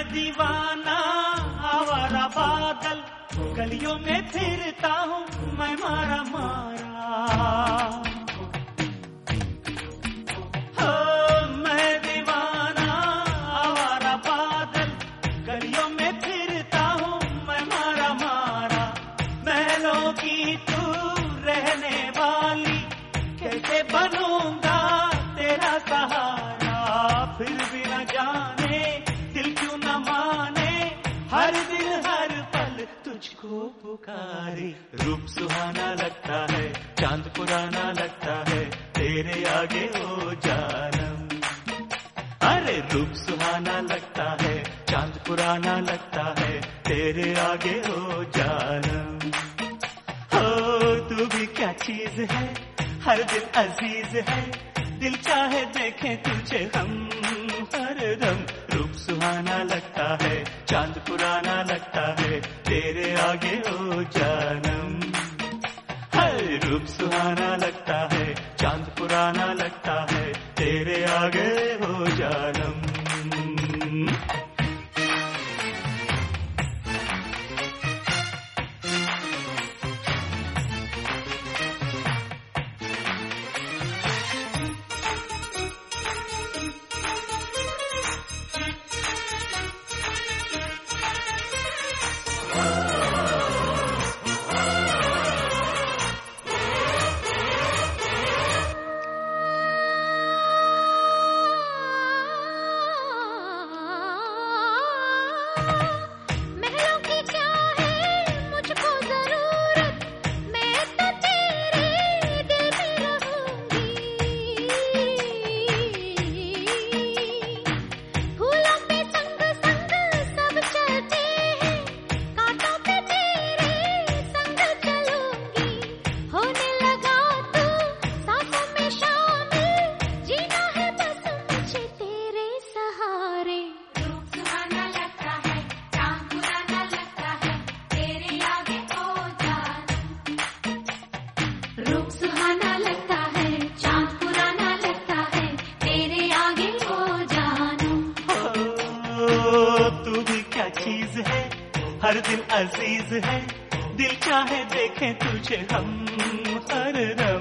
दीवाना आवारा बादल, गलियों में फिरता हूँ मैं मारा मारा। हो मैं दीवाना आवारा बादल, गलियों में फिरता हूँ मैं मारा मारा। महलों की तू रहने वाली, कैसे बनूंगा तेरा सहारा। फिर भी न जाने दिल क्यों न माने, हर दिन हर पल तुझको पुकारे। रूप सुहाना लगता है, चांद पुराना लगता है, तेरे आगे ओ जानम। अरे रूप सुहाना लगता है, चांद पुराना लगता है, तेरे आगे ओ जानम। हो तू भी क्या चीज है, हर दिल अजीज है, दिल चाहे देखें तुझे हम हरदम। रूप सुहाना लगता है, चांद पुराना लगता है, तेरे आगे ओ जानम। हर रूप सुहाना लगता है, चांद पुराना लगता है, तेरे आगे ओ जानम। रूप सुहाना लगता है, चांद पुराना लगता है, तेरे आगे ओ जानू। तू भी क्या चीज है, हर दिल अजीज है, दिल चाहे देखें तुझे हम हरदम।